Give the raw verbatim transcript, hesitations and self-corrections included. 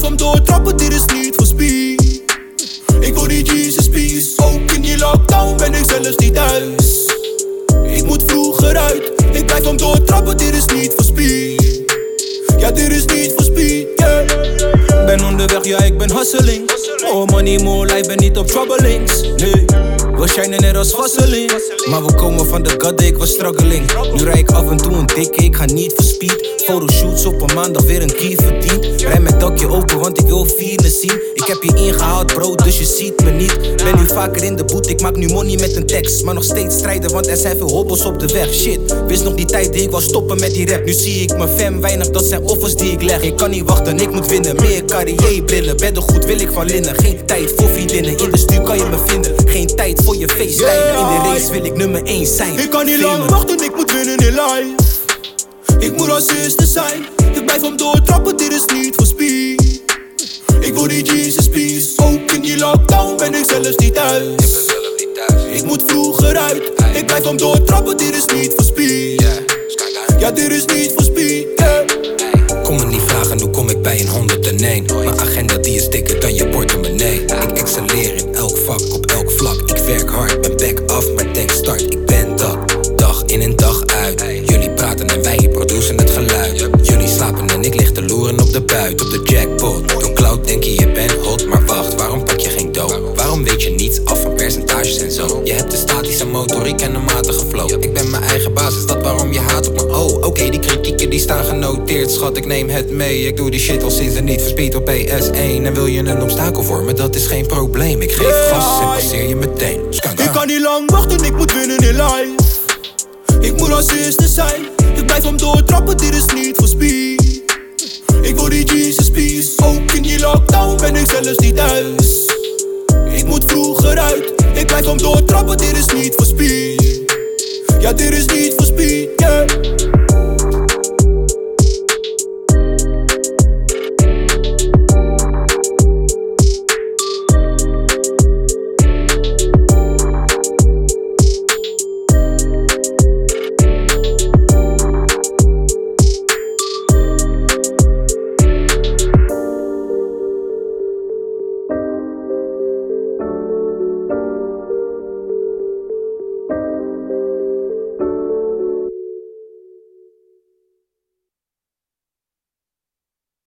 om doortrappen, dit is niet voor speed. Ik wil die Jesus peace. Ook in die lockdown ben ik zelfs niet thuis. Ik moet vroeger uit. Ik blijf om doortrappen, dit is niet voor speed. Ja, dit is niet voor speed, yeah. Ben onderweg, ja, ik ben hustling. More money, more life, ben niet op troublings. Nee, we shinen net als Vaseline. Maar we komen van de god, ik was struggling. Nu rijd ik af en toe een dikke, ik ga niet voor speed. Fotoshoots op een maandag, weer een key verdiend. Rij mijn dakje open, want ik wil vieren zien. Ik heb je ingehaald, bro, dus je ziet me niet. Ben nu vaker in de boet, ik maak nu money met een tekst. Maar nog steeds strijden, want er zijn veel hobbels op de weg. Shit, wist nog die tijd die ik wou stoppen met die rap. Nu zie ik mijn fam weinig, dat zijn offers die ik leg. Ik kan niet wachten, ik moet winnen. Meer carrière brillen, beddengoed wil ik van linnen. Geen tijd voor vriendinnen, in de stuur kan je me vinden. Geen tijd voor je FaceTime, in de race wil ik nummer één zijn. Ik kan niet lang wachten, ik moet winnen in life. Ik moet als eerste zijn. Ik blijf om doortrappen, dit is niet voor speed. Ik wil die Jesus peace. Ook in die lockdown ben ik zelfs niet thuis. Ik ben zelf niet thuis. Ik moet vroeger uit. Ik blijf om doortrappen, dit is niet voor speed. Ja, dit is niet voor speed, yeah. Kom me niet vragen, hoe kom ik bij een honderd en één. Mijn agenda die is dikker dan je portemonnee. Ik excelleer in elk vak, op elk vlak. Ik werk hard, ben back af, maar denk start. Ik ben dat, dag in en dag uit. Jullie praten en wij produceren het geluid. Jullie slapen en ik lig te loeren op de buit, op de jackpot. Door cloud denk je je bent hot, maar wacht, waarom pak je geen dough? Waarom weet je niets af van percentages en zo? Je hebt een statische motoriek en een matige flow. Ik ben mijn eigen baas, is dat waarom je haat op me? Oh, oké, okay, die kritieken die staan genoteerd. Schat, ik neem het mee, ik doe die shit al sinds en niet verspeed op P S één. En wil je een obstakel voor me, dat is geen probleem. Ik geef gas en passeer je meteen. Skanga. Ik kan niet lang wachten, ik moet winnen in life. Ik moet als eerste zijn. Ik blijf om doortrappen, dit is niet voor speed. Ik wil die Jesus peace. Ook in die lockdown ben ik zelfs niet thuis. Ik moet vroeger uit. Ik blijf om doortrappen, dit is niet